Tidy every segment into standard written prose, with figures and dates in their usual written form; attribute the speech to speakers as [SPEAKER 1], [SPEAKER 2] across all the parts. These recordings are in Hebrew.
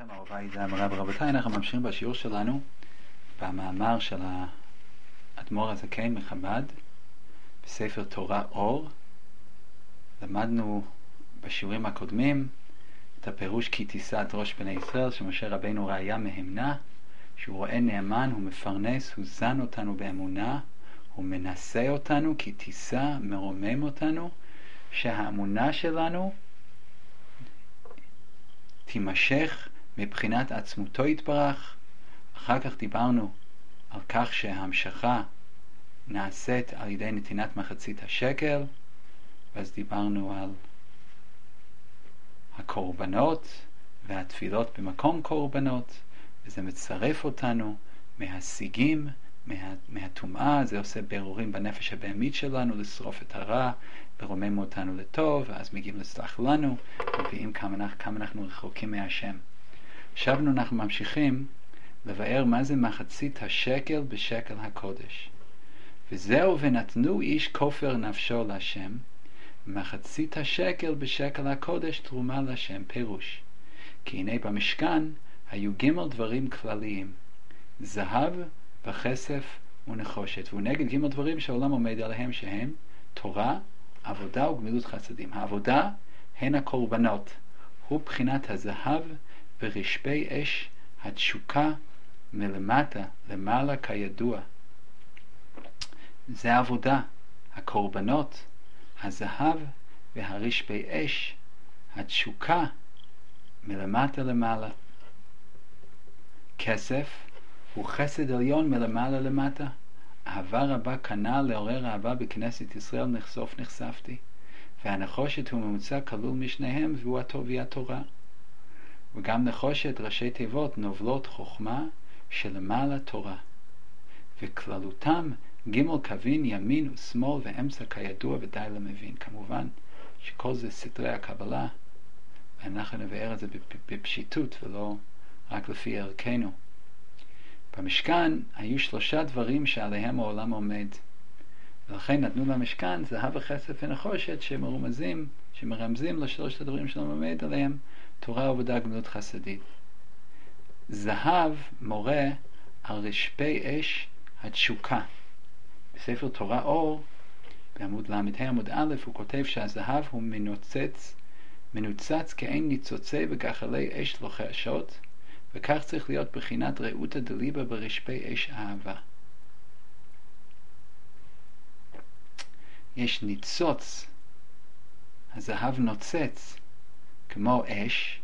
[SPEAKER 1] לכם אהוביי, זה המראה ורבותיי. אנחנו ממשיכים בשיעור שלנו במאמר של האדמו"ר הזקן מחב"ד בספר תורה אור. למדנו בשיעורים הקודמים את הפירוש כי תישא את ראש בני ישראל, שמשה רבינו ראיה מהמנה, שהוא רואה נאמן, הוא מפרנס, הוא זן אותנו באמונה, הוא מנסה אותנו, כי תישא מרומם אותנו, שהאמונה שלנו תימשך מבחינת עצמותו יתברך. אחר כך דיברנו על כך שההמשכה נעשית על ידי נתינת מחצית השקל, ואז דיברנו על הקורבנות והתפילות במקום קורבנות, וזה מצרף אותנו מהשיגים, מהטומאה. זה עושה בירורים בנפש הבהמית שלנו, לשרוף את הרע, לרומם אותנו לטוב, ואז מגיעים לסלח לנו, מביאים כמה אנחנו רחוקים מהשם. עכשיו אנחנו ממשיכים לבאר מה זה מחצית השקל בשקל הקודש. וזהו, ונתנו איש כופר נפשו להשם, מחצית השקל בשקל הקודש תרומה להשם. פירוש, כי הנה במשכן היו ג' דברים כלליים, זהב וכסף ונחושת, והוא נגד ג' דברים שהעולם עומד עליהם, שהם תורה, עבודה וגמילות חסדים. העבודה הן הקורבנות, הוא בחינת הזהב ורשפי אש התשוקה מלמטה למעלה כידוע. זה העבודה, הקורבנות, הזהב והרשפי אש התשוקה מלמטה למעלה. כסף הוא חסד עליון מלמעלה למטה. אהבה רבה קנה לעורר אהבה בכנסת ישראל, נחשוף נחשפתי. והנחושת הוא ממוצע כלול משניהם, והוא הטוב והיא התורה. וגם נחושת ראשי תיבות נובלות חוכמה שלמעלה תורה, וכללותם ג' קווין ימין ושמאל ואמצע כידוע ודי למבין. כמובן שכל זה סתרי הקבלה, ואנחנו נבאר את זה בפשיטות ולא רק לפי ערכנו. במשכן היו 3 דברים שעליהם העולם עומד, ולכן נתנו למשכן זהב וכסף ונחושת שמרמזים לשלושת הדברים שלנו עומד עליהם, תורה, עבודה, גמילות חסדית. זהב מורה על רשפי אש התשוקה. בספר תורה אור בעמוד ל"ה עמוד א' הוא כותב שהזהב הוא מנוצץ כאין ניצוצי וגחלי אש לוחשות, וכך צריך להיות בחינת רעותא דליבה ברשפי אש אהבה. יש ניצוץ, הזהב נוצץ כמו אש,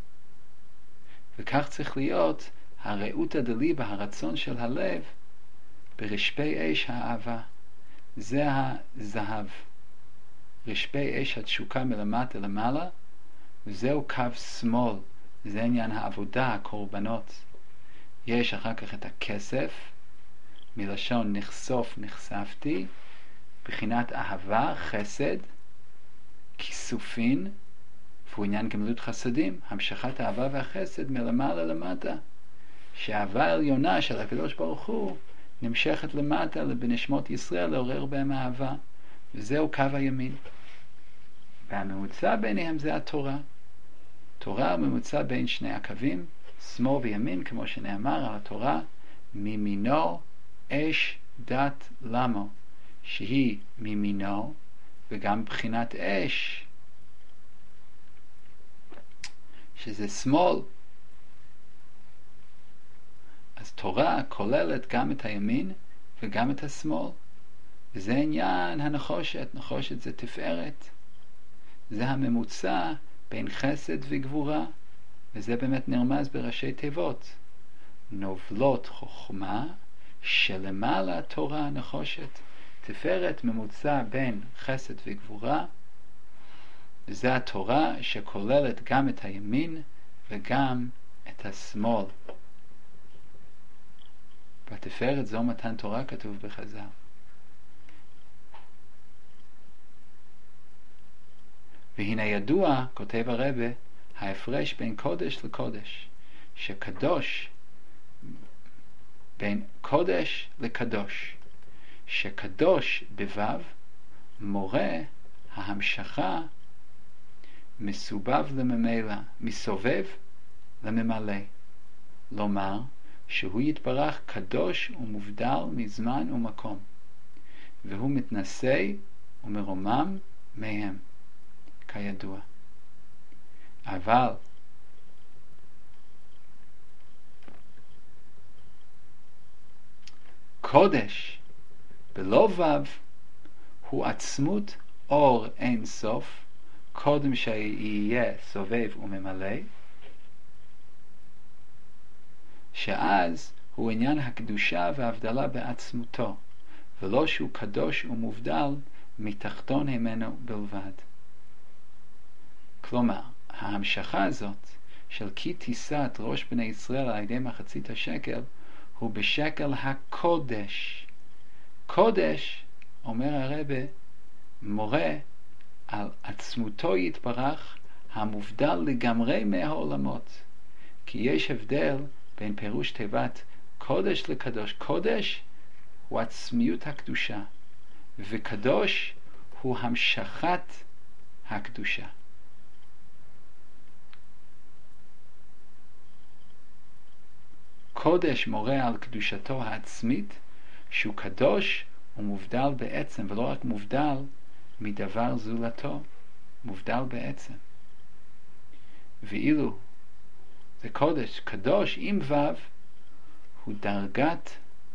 [SPEAKER 1] וכך צריך להיות הרעותא דליבה, הרצון של הלב, ברשפי אש האהבה. זה הזהב, רשפי אש התשוקה מלמטה למעלה, וזהו קו שמאל, זה עניין העבודה, הקורבנות. יש אחר כך את הכסף, מלשון נחשוף נחשפתי, בחינת אהבה, חסד, כיסופין, והוא עניין גמילות חסדים, המשכת האהבה והחסד מלמעלה למטה, שהאהבה העליונה של הקדוש ברוך הוא נמשכת למטה בנשמות ישראל לעורר בהם אהבה, וזהו קו הימין. והממוצע ביניהם זה התורה. תורה ממוצע בין שני הקווים, שמאל וימין, כמו שנאמר על התורה, מימינו אש דת למו, שהיא מימינו וגם בחינת אש, שזה שמאל. אז תורה כוללת גם את הימין וגם את השמאל, וזה עניין הנחושת. נחושת זה תפארת, זה הממוצע בין חסד וגבורה, וזה באמת נרמז בראשי תיבות, נובלות חוכמה שלמעלה תורה. נחושת תפארת ממוצע בין חסד וגבורה, וזה התורה שכוללת גם את הימין וגם את השמאל. בתפארת זו מתן תורה כתוב בחז"ל. והנה ידוע, כותב הרבה, ההפרש בין קודש לקודש, שקדוש בין קודש לקדוש, שקדוש בו"ב מורה ההמשכה מסובב לממילא, מסובב לממלא. לומר שהוא יתברך קדוש ומובדל מזמן ומקום, והוא מתנשא ומרומם מהם, כידוע. אבל קודש בלא וו הוא עצמות אור אין סוף, קודם שיהיה סובב וממלא, שאז הוא עניין הקדושה וההבדלה בעצמותו, ולא שהוא קדוש ומובדל מתחתון ממנו בלבד. כלומר, ההמשכה הזאת של כי תישאת ראש בני ישראל על ידי מחצית השקל, הוא בשקל הקודש. קודש, אומר הרבה, מורה על עצמותו יתברך המובדל לגמרי מהעולמות. כי יש הבדל בין פירוש תיבת קודש לקדוש. קודש הוא עצמיות הקדושה, וקדוש הוא המשכת הקדושה. קודש מורה על קדושתו העצמית, שהוא קדוש ומובדל בעצם, ולא רק מובדל מדבר זולתו, מובדל בעצם. ואילו זה קודש, קדוש עם וו, הוא דרגת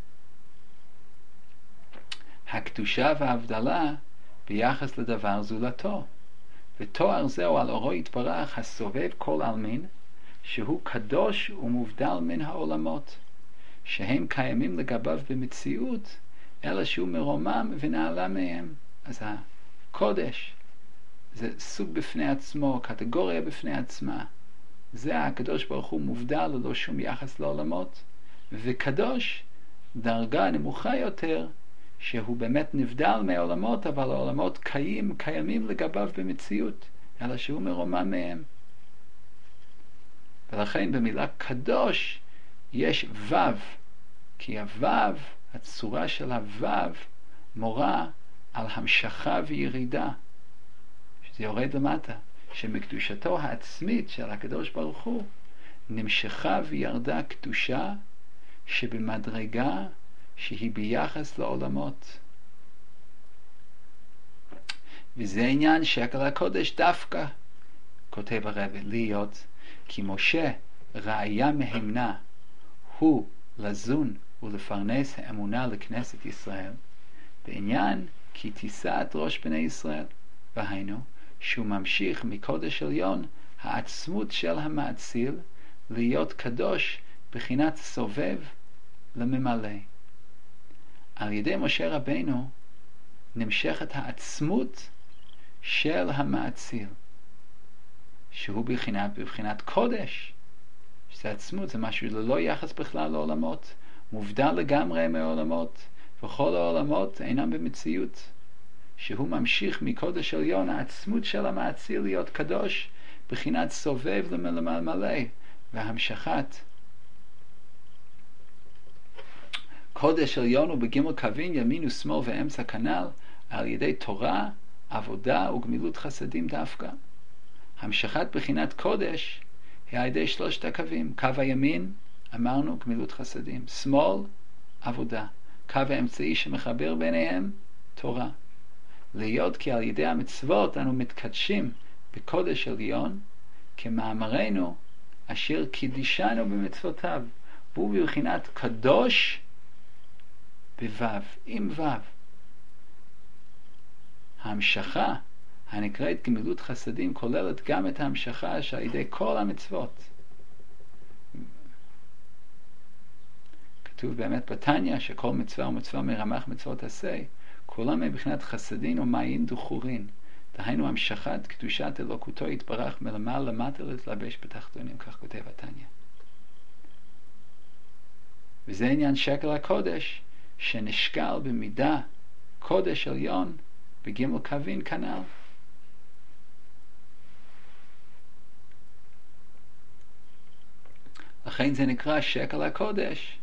[SPEAKER 1] הקדושה וההבדלה ביחס לדבר זולתו. ותואר זהו על אורו יתברך הסובב כל עלמין, שהוא קדוש ומובדל מן העולמות, שהם קיימים לגביו במציאות, אלא שהוא מרומם ונעלה מהם. אז הקודש זה סוג בפני עצמו, קטגוריה בפני עצמה. זה הקדוש ברוך הוא מובדל ללא שום יחס לעולמות, וקדוש דרגה נמוכה יותר, שהוא באמת נבדל מהעולמות, אבל העולמות קיימים לגביו במציאות, אלא שהוא מרומם מהם. ולכן במילה קדוש יש וו, כי הוו, הצורה של הוו, מורה על המשכה וירידה, שזה יורד למטה, שמקדושתו העצמית של הקדוש ברוך הוא נמשכה וירדה קדושה שבמדרגה שהיא ביחס לעולמות. וזה עניין שקל הקודש דווקא, כותב הרב, להיות כי משה ראיה מהימנה הוא לזון ולפרנס האמונה לכנסת ישראל, בעניין כי תישאת ראש בני ישראל, והיינו שהוא ממשיך מקודש עליון העצמות של המאציל להיות קדוש בחינת סובב לממלא. על ידי משה רבינו נמשכת העצמות של המאציל, שהוא בבחינת קודש, שזה עצמות, זה משהו ללא יחס בכלל לעולמות, מובדל לגמרי מהעולמות, וכל העולמות אינם במציאות, שהוא ממשיך מקודש עליון העצמות של המאציל להיות קדוש בחינת סובב לממלא, והמשכת קודש עליון הוא בגמל קווין ימין ושמאל ואמצע כנ"ל על ידי תורה, עבודה וגמילות חסדים דווקא. המשכת בחינת קודש היא על ידי שלושת הקווים. קו הימין אמרנו גמילות חסדים, שמאל עבודה, קו האמצעי שמחבר ביניהם תורה. להיות כי על ידי המצוות אנו מתקדשים בקודש עליון כמאמרנו אשר קידישנו במצוותיו, והוא בבחינת קדוש בוו, עם וו. ההמשכה הנקראת גמילות חסדים כוללת גם את ההמשכה שעל ידי כל המצוות. כתוב באמת בתניא שכל מצווה ומצווה מרמ"ח מצוות עשה, כולם מבחינת חסדין ומעין דחורין, דהיינו המשכת קדושת אלוקותו יתברך מלמעלה למטה להתלבש בתחתונים, כך כותב התניא. וזה עניין שקל הקודש שנשקל במידה קודש עליון בגמל קווין כנ"ל. לכן זה נקרא שקל הקודש,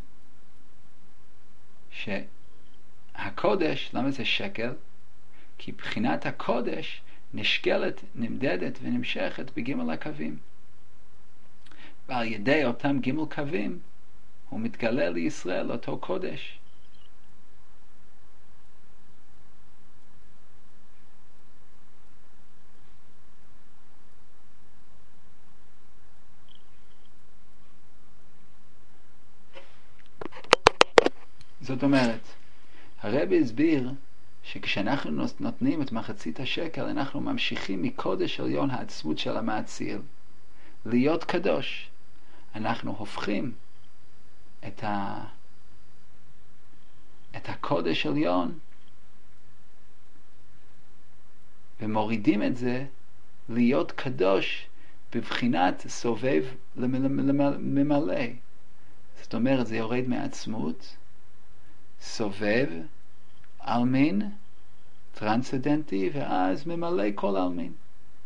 [SPEAKER 1] שהקודש, למה זה שקל? כי בחינת הקודש נשקלת, נמדדת ונמשכת בגמל הקווים. ועל ידי אותם ג' קווים הוא מתגלה לישראל, אותו קודש. זאת אומרת, הרבי הסביר שכשאנחנו נותנים את מחצית השקל, אנחנו ממשיכים מקודש עליון העצמות של המאציל להיות קדוש. אנחנו הופכים את הקודש עליון ומורידים את זה להיות קדוש בבחינת סובב לממלא. זאת אומרת, זה יורד מעצמות, סובב, אלמין, טרנסדנטי, ואז ממלא כל אלמין.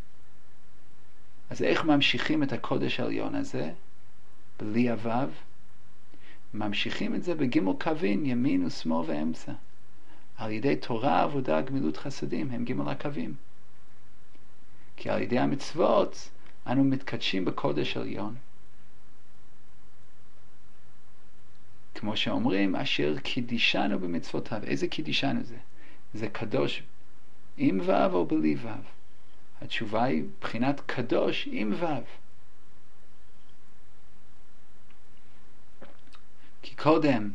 [SPEAKER 1] אז איך ממשיכים את הקודש העליון הזה? בלי הוו. ממשיכים את זה בג' קווים, ימין ושמאל ואמצע. על ידי תורה, עבודה, גמילות חסדים, הם ג' הקווים. כי על ידי המצוות אנו מתקדשים בקודש עליון. כמו שאומרים, אשר קידישנו במצוותיו. איזה קידישנו זה? זה קדוש עם וו או בלי וו? התשובה היא בחינת קדוש עם וו. כי קודם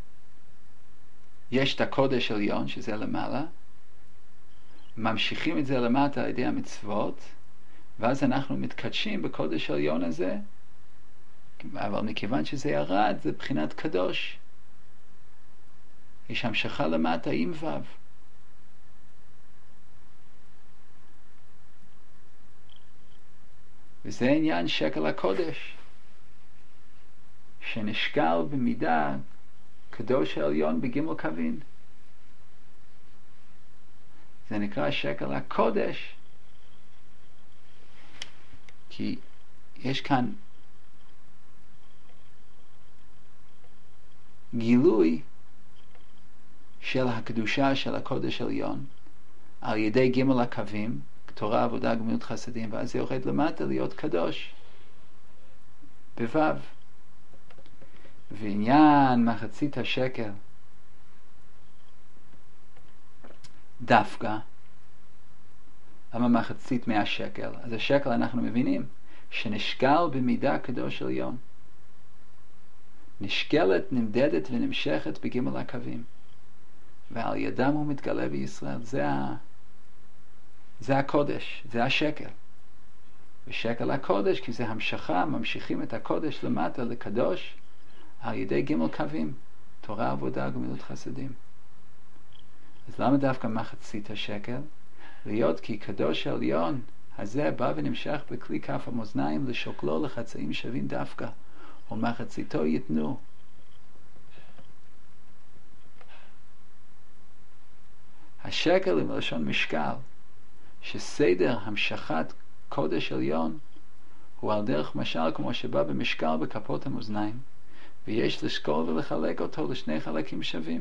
[SPEAKER 1] יש את הקודש עליון, שזה למעלה, ממשיכים את זה למטה על ידי המצוות, ואז אנחנו מתקדשים בקודש עליון הזה, אבל מכיוון שזה ירד, זה בחינת קדוש. יש המשכה למטה עם וו. וזה עניין שקל הקודש, שנשקל במידה קדוש העליון בג' קווים. זה נקרא שקל הקודש, כי יש כאן גילוי של הקדושה של הקודש העליון על ידי ג' הקווים, תורה, עבודה, גמילות חסדים, ואז זה יורד למטה להיות קדוש בוו. ועניין מחצית השקל דווקא, למה מחצית מהשקל? אז השקל אנחנו מבינים שנשקל במידה קדוש עליון, נשקלת, נמדדת ונמשכת בג' הקווים, ועל ידם הוא מתגלה בישראל. זה הקודש, זה השקל. ושקל הקודש, כי זה המשכה, ממשיכים את הקודש למטה לקדוש על ידי ג' קווים, תורה, עבודה, גמילות חסדים. אז למה דווקא מחצית השקל? להיות כי קדוש העליון הזה בא ונמשך בכלי כף המאזניים לשוקלו לחצאים שווים דווקא, ומחציתו יתנו. השקל עם לשון משקל, שסדר המשכת קודש עליון הוא על דרך משל כמו שבא במשקל בכפות המאזניים, ויש לשקול ולחלק אותו לשני חלקים שווים.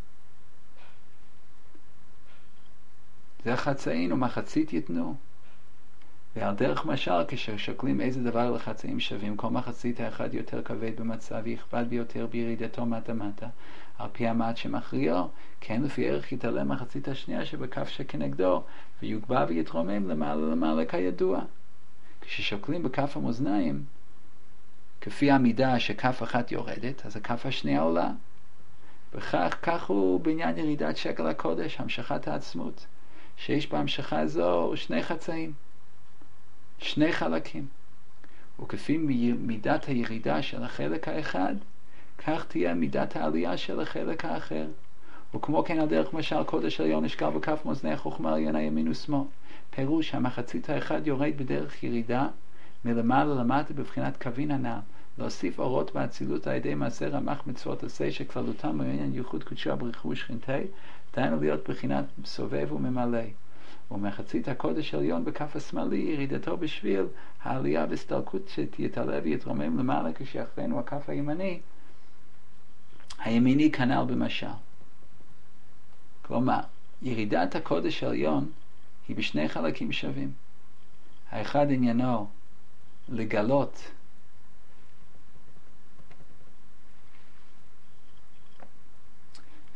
[SPEAKER 1] זה חצאים ומחצית יתנו. ועל דרך משל, כששוקלים איזה דבר לחצאים שווים, כל מחצית האחד יותר כבד במצב ויכבד ביותר בירידתו מטה, על פי המעט שמכריעו, כן לפי ערך יתעלה מחצית השנייה שבכף שכנגדו, ויוגבה ויתרומם למעלה כידוע. כששוקלים בכף המאזניים, כפי המידה שכף אחת יורדת, אז הכף השנייה עולה. כך הוא בעניין ירידת שקל הקודש, המשכת העצמות, שיש בהמשכה הזו שני חצאים, שני חלקים. וכפי מידת הירידה של החלק האחד, כך תהיה מידת העלייה של החלק האחר. וכמו כן על דרך משל קודש עליון נשקל בכף מאזני החוכמה עליונה ימין ושמאל. פירוש המחצית האחד יורד בדרך ירידה מלמעלה למטה בבחינת קווין הנעל, להוסיף אורות באצילות על ידי מעשה רמ"ח מצוות עשה שכללותם מעניין ייחוד קודשו בריחו ושכינתי, דהיינו להיות בחינת סובב וממלא. ומחצית הקודש עליון בכף השמאלי ירידתו בשביל העלייה והסתלקות שתתעלה ויתרומם למעלה, כשיחרנו הכף הימיני כנ"ל במשל. כלומר, ירידת הקודש העליון היא בשני חלקים שווים. האחד עניינו לגלות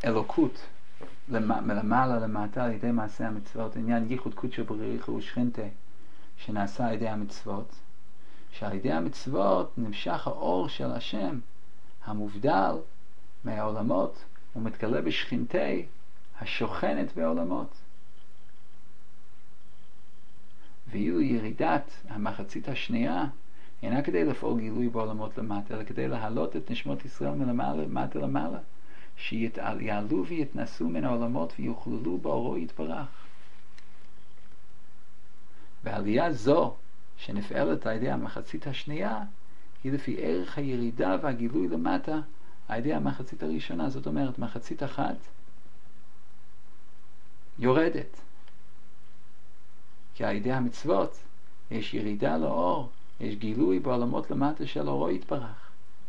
[SPEAKER 1] אלוקות מלמעלה למטה על ידי מעשה המצוות, עניין ייחוד קודשא בריך ושכינתה שנעשה על ידי המצוות, שעל ידי המצוות נמשך האור של השם המובדל מהעולמות ומתגלה בשכינתה השוכנת בעולמות. ואילו ירידת המחצית השנייה אינה כדי לפעול גילוי בעולמות למטה, אלא כדי להעלות את נשמות ישראל מלמטה למעלה, שיעלו ויתנסו מן העולמות ויוכללו באורו יתברך. ועלייה זו שנפעלת על ידי המחצית השנייה היא לפי ערך הירידה והגילוי למטה על ידי המחצית הראשונה. זאת אומרת, מחצית אחת יורדת, כי על ידי המצוות יש ירידה לאור, יש גילוי בעולמות למטה של אורו יתברך.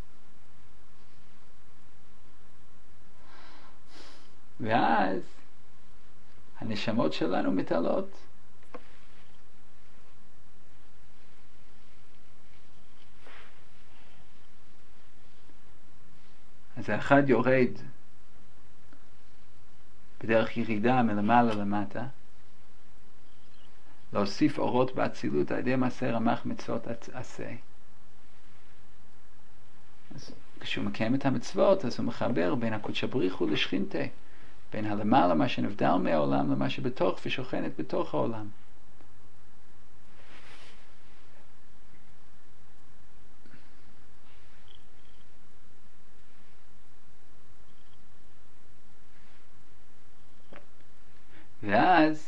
[SPEAKER 1] ואז הנשמות שלנו מתעלות. אז האחד יורד בדרך ירידה מלמעלה למטה, להוסיף אורות באצילות על ידי מעשה רמ"ח מצוות עשה. אז כשהוא מקיים את המצוות, אז הוא מחבר בין הקודשא בריך הוא לשכינתה, בין הלמעלה, מה שנבדל מהעולם, למה שבתוך ושוכנת בתוך העולם. ואז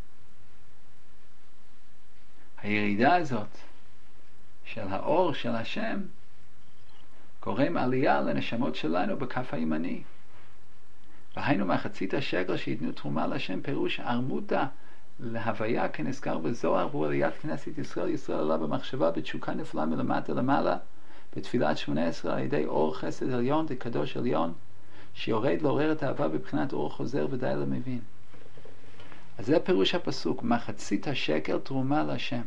[SPEAKER 1] הירידה הזאת של האור של השם גורם עלייה לנשמות שלנו בכף הימני. והיינו מחצית השקל שיתנו תרומה לשם, פירוש ערמותה להוויה כנזכר בזוהר, והוא עליית כנסת ישראל. ישראל עלה במחשבה בתשוקה נפלאה מלמטה למעלה בתפילת 18 על ידי אור חסד עליון וקדוש עליון שיורד לעורר את האהבה בבחינת אור חוזר ודי למבין. אז זה פירוש הפסוק, מחצית השקל תרומה לשם.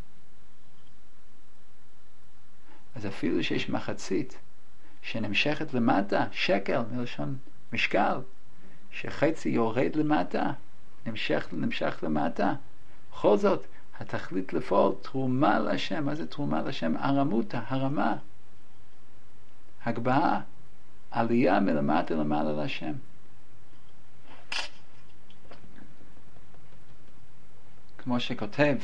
[SPEAKER 1] אז אפילו שיש מחצית שנמשכת למטה, שקל מלשון משקל, שחצי יורד למטה, נמשך למטה, בכל זאת התכלית לפעול תרומה לשם. מה זה תרומה לשם? הרמותה, הרמה, הגבהה, עלייה מלמטה למעלה לשם. כמו שכותב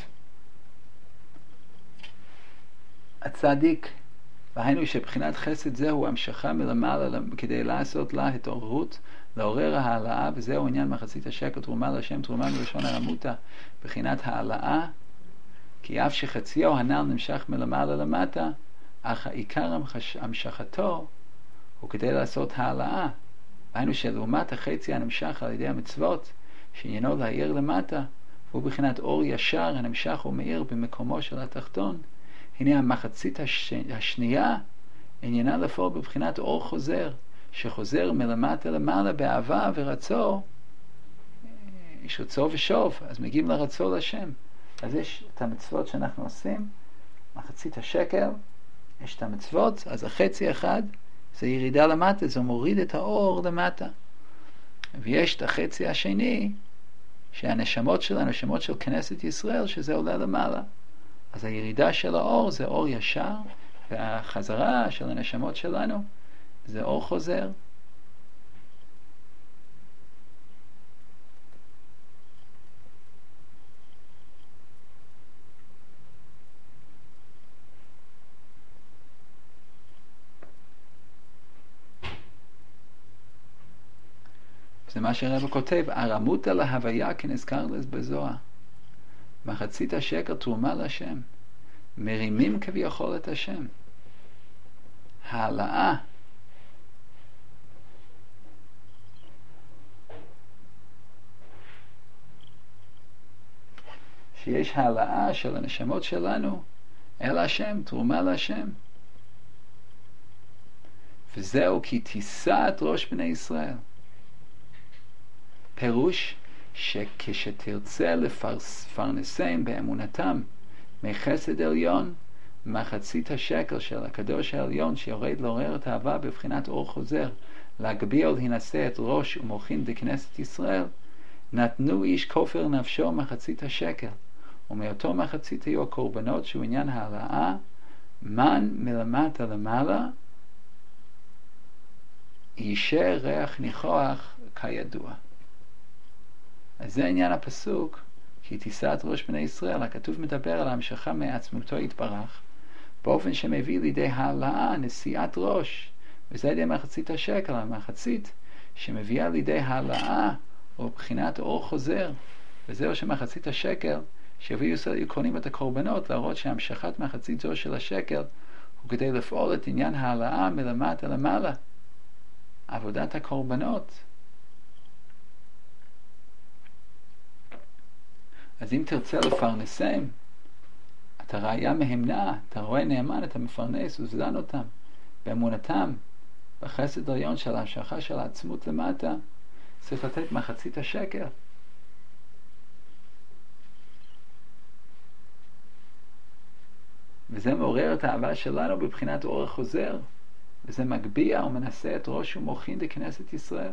[SPEAKER 1] הצדיק, והיינו שבחינת חסד זהו המשכה מלמעלה כדי לעשות לה התעוררות, לעורר העלאה, וזהו עניין מחצית השקל תרומה לשם, תרומה מלשון הרמותה, בחינת העלאה, כי אף שחציו הנ"ל נמשך מלמעלה למטה, אך העיקר המשכתו הוא כדי לעשות העלאה. והיינו שלעומת החצי הנמשך על ידי המצוות, שעניינו להאיר למטה, והוא בחינת אור ישר הנמשך ומאיר במקומו של התחתון, הנה המחצית השנייה עניינה לפעול בבחינת אור חוזר, שחוזר מלמטה למעלה באהבה ורצו. יש רצו ושוב, אז מגיעים לרצו לשם. אז יש את המצוות שאנחנו עושים, מחצית השקל, יש את המצוות, אז החצי אחד זה ירידה למטה, זה מוריד את האור למטה. ויש את החצי השני, שהנשמות שלנו, הנשמות של כנסת ישראל, שזה עולה למעלה. אז הירידה של האור זה אור ישר, והחזרה של הנשמות שלנו זה אור חוזר. זה מה שהרב כותב, הרמותה להוויה כנזכר בזוהר. מחצית השקל תרומה לשם, מרימים כביכול את השם. העלאה שיש העלאה של הנשמות שלנו אל השם, תרומה לשם. וזהו כי תישא את ראש בני ישראל. פירוש שכשתרצה לפרנסם באמונתם מחסד עליון, מחצית השקל של הקדוש העליון שיורד לעורר את האהבה בבחינת אור חוזר, להגביה ולהינשא את ראש ומוחין דכנסת ישראל, נתנו איש כופר נפשו מחצית השקל, ומאותו מחצית היו הקורבנות שהוא עניין העלאה, מן מלמטה למעלה, יישר ריח ניחוח כידוע. אז זה עניין הפסוק, כי תישא את ראש בני ישראל. הכתוב מדבר על ההמשכה מעצמותו יתברך, באופן שמביא לידי העלאה, נשיאת ראש, וזה לידי מחצית השקל, המחצית שמביאה לידי העלאה, או בחינת אור חוזר, וזהו שמחצית השקל, שהביאו קונים את הקורבנות, להראות שהמשכת מחצית זו של השקל, הוא כדי לפעול את עניין העלאה מלמטה למעלה, עבודת הקורבנות. אז אם תרצה לפרנסם, אתה ראיה מהמנה, אתה רואה נאמן, אתה מפרנס וזדן אותם, באמונתם, בחסד עליון של ההמשכה של העצמות למטה, צריך לתת מחצית השקל. וזה מעורר את האהבה שלנו בבחינת אור החוזר, וזה מגביה ומנסה את ראש ומוחין דכנסת ישראל.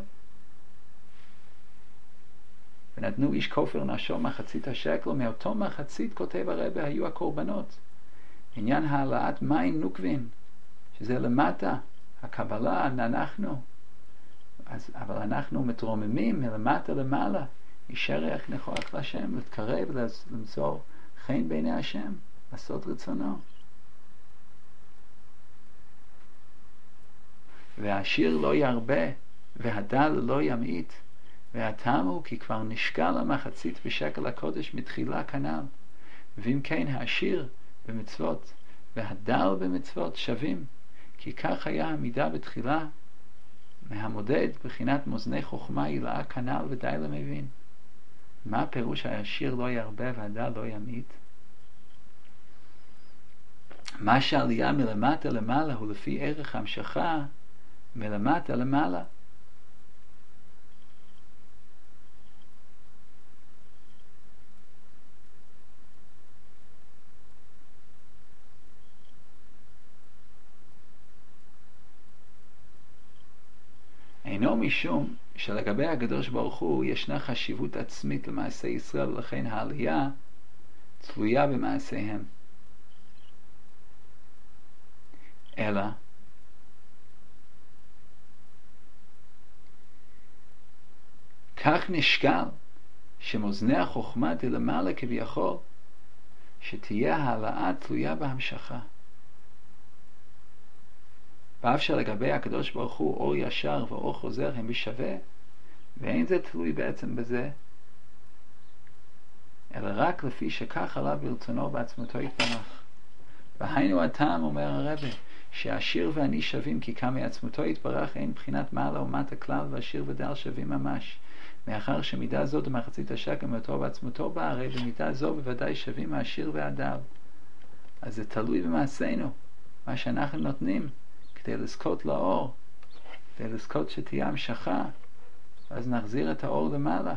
[SPEAKER 1] ונתנו איש כופר נפשו מחצית השקל, מאותו מחצית כותב הרבי היו הקורבנות. עניין העלאת מים נוקבין, שזה למטה, הקבלה, אנחנו. אבל אנחנו מתרוממים מלמטה למעלה, יישר ריח ניחוח להשם, להתקרב ולמצוא חן בעיני השם, לעשות רצונו. והעשיר לא ירבה, והדל לא ימעיט, והטעם הוא כי כבר נשקל המחצית בשקל הקודש מתחילה כנ"ל. ואם כן, העשיר במצוות והדל במצוות שווים, כי כך היה המידה בתחילה, מהמודד בחינת מאזני חוכמה ילאה כנ"ל ודי למבין. מה הפירוש העשיר לא ירבה והדל לא ימעיט? מה שעלייה מלמטה למעלה הוא לפי ערך המשכה מלמטה למעלה. אינו משום שלגבי הקדוש ברוך הוא ישנה חשיבות עצמית למעשה ישראל, ולכן העלייה תלויה במעשיהם, אלא כך נשקל שמאזני החוכמה דלמעלה כביכול, שתהיה העלאה תלויה בהמשכה. ואף שלגבי הקדוש ברוך הוא אור ישר ואור חוזר הם בשווה, ואין זה תלוי בעצם בזה, אלא רק לפי שכך עליו ברצונו בעצמותו יתברך. והיינו הטעם, אומר הרבי, שהעשיר ואני שווים, כי כמה עצמותו יתברך אין בחינת מעלה ומטה כלל, והעשיר ודל שווים ממש. מאחר שמידה זו במחצית השקל מאותו בעצמותו באה, הרי במידה זו בוודאי שווים העשיר והדל. אז זה תלוי במעשינו, מה שאנחנו נותנים כדי לזכות לאור, כדי לזכות שתהיה המשכה, אז נחזיר את האור למעלה.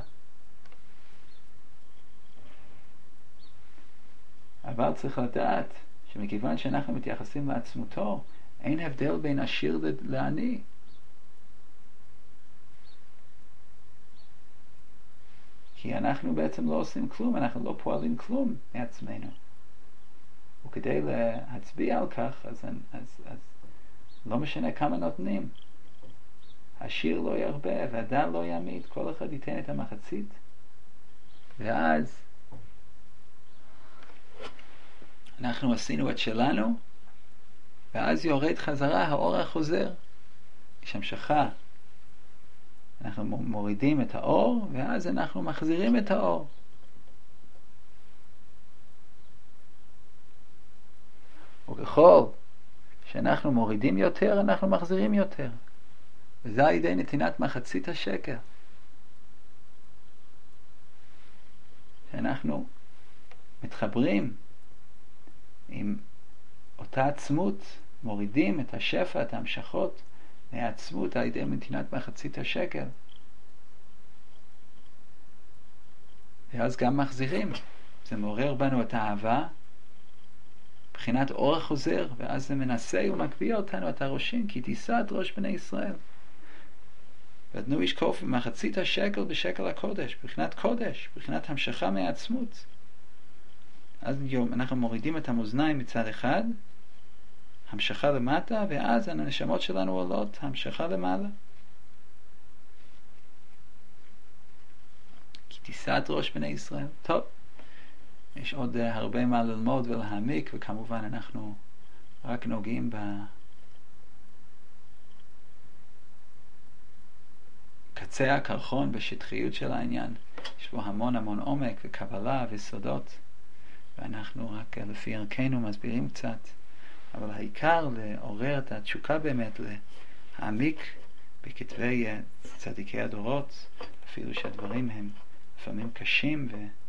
[SPEAKER 1] אבל צריך לדעת שמכיוון שאנחנו מתייחסים לעצמותו, אין הבדל בין עשיר לעני. כי אנחנו בעצם לא עושים כלום, אנחנו לא פועלים כלום מעצמנו. וכדי להצביע על כך, אז לא משנה כמה נותנים. העשיר לא ירבה והדל לא ימעיט, כל אחד ייתן את המחצית, ואז אנחנו עשינו את שלנו, ואז יורד חזרה האור החוזר. יש המשכה, אנחנו מורידים את האור, ואז אנחנו מחזירים את האור. וככל שאנחנו מורידים יותר, אנחנו מחזירים יותר. וזה על ידי נתינת מחצית השקל. שאנחנו מתחברים עם אותה עצמות, מורידים את השפע, את ההמשכות מהעצמות על ידי נתינת מחצית השקל. ואז גם מחזירים. זה מעורר בנו את האהבה, מבחינת אור חוזר, ואז זה מנסה ומקביע אותנו את הראשים, כי תישא את ראש בני ישראל. ותנו איש כופי מחצית השקל בשקל הקודש, מבחינת קודש, מבחינת המשכה מהעצמות. אז אנחנו מורידים את המאזניים מצד אחד, המשכה למטה, ואז הנשמות שלנו עולות, המשכה למעלה. כי תישא את ראש בני ישראל. טוב, יש עוד הרבה מה ללמוד ולהעמיק, וכמובן אנחנו רק נוגעים בקצה הקרחון, בשטחיות של העניין. יש בו המון עומק וקבלה וסודות, ואנחנו רק לפי ערכנו מסבירים קצת. אבל העיקר לעורר את התשוקה באמת, להעמיק בכתבי צדיקי הדורות, אפילו שהדברים הם לפעמים קשים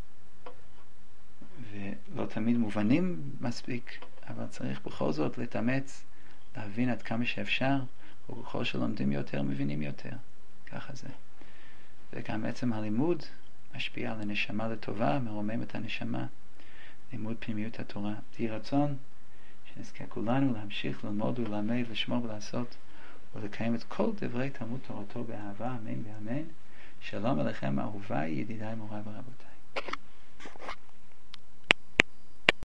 [SPEAKER 1] ולא תמיד מובנים מספיק, אבל צריך בכל זאת להתאמץ, להבין עד כמה שאפשר, ובכל שלומדים יותר מבינים יותר. ככה זה. וגם בעצם הלימוד משפיע על הנשמה לטובה, מרומם את הנשמה, לימוד פנימיות התורה. תהי רצון שנזכה כולנו להמשיך ללמוד וללמד, לשמור ולעשות ולקיים את כל דברי תלמוד תורתו באהבה, אמן ואמן. שלום עליכם אהוביי, ידידיי, מוריי ורבותיי.